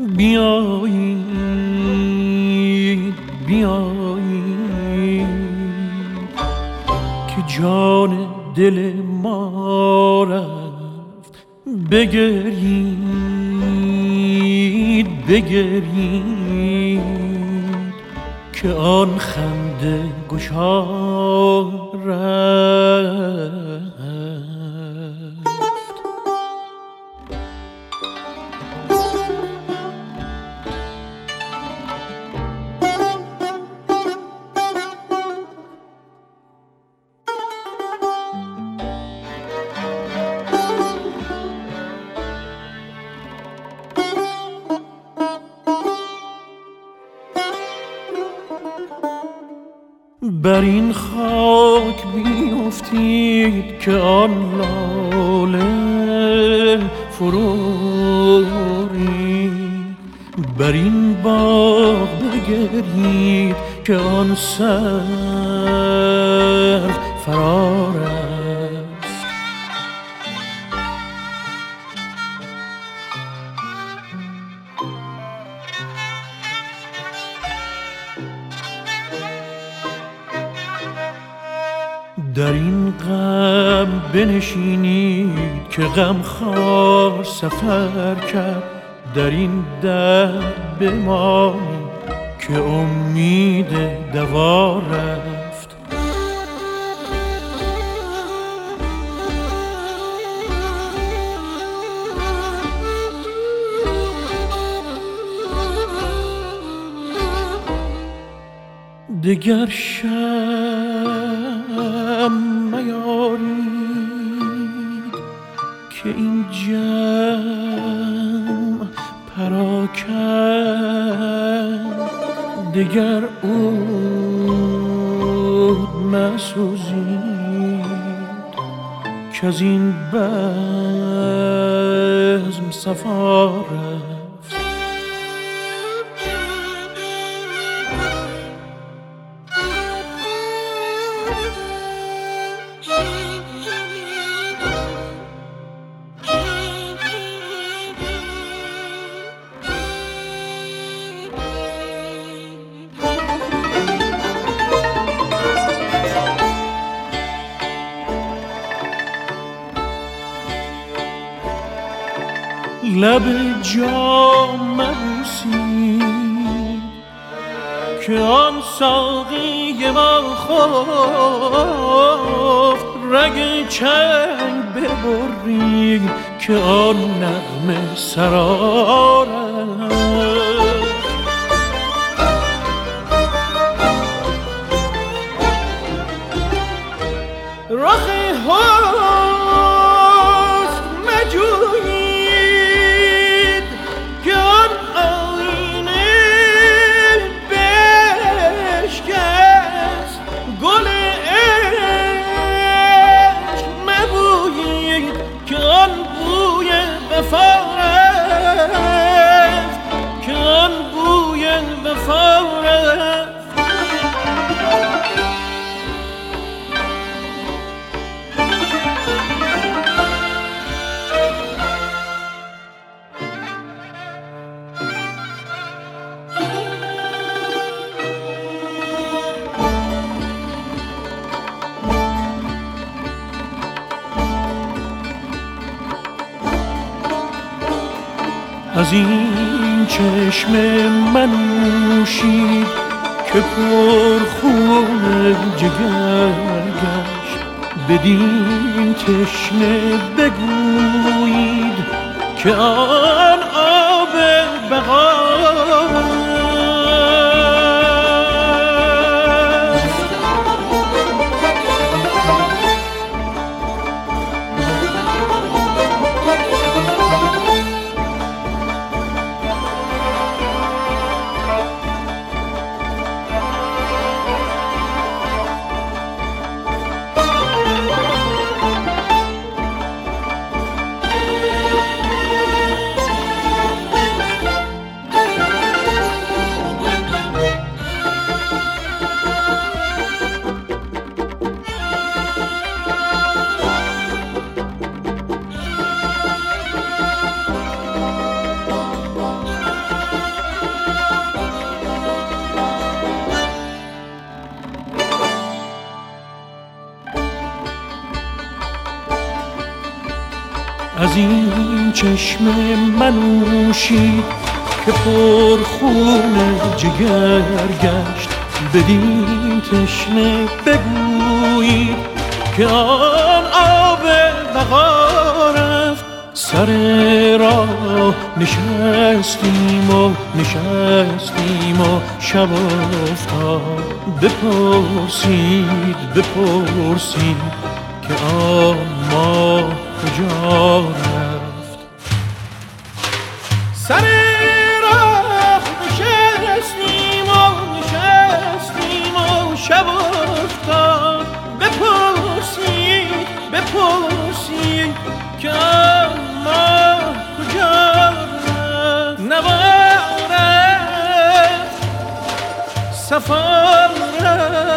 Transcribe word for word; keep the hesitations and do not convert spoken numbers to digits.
بیایید بیایید که جان دل ما رفت، بگرید بگرید که آن خنده گشا رفت. بر این خاک بیفتید که آن لاله فروری، بر این باغ بگرید که آن سر فرار است. در این غم بنشینید که غم خوار سفر کرد، در این درد بمانید که امید دوا رفت. دگر شم میارید که این جمع پراکند، دگر عود مسوزید که از این بزم صفا رفت. لب جام مبوسید که آن ساقی ما خفت، رگ چنگ ببرید که آن نغمه سرار است. رخ حسن مجویید که آن آینه بشکست، گل عشق مبویید که آن بوی وفا رفت، که آن بوی وفا رفت. از این چشم من نوشید که پر خون جگر گشت، بدین تشنه بگویید که آن آب بقا از این چشم منوشید که پر خون جگر گشت. بدین تشنه بگویید که آن آب بقا رفت. سر راه نشستیم و نشستیم و شب افتاد. بپرسید بپرسید که آن ماه کجا رفت. سر راه نشستیم و نشستیم و شب افتاد. بپرسید بپرسید که آن ماه کجا رفت. نوارد سفر رفت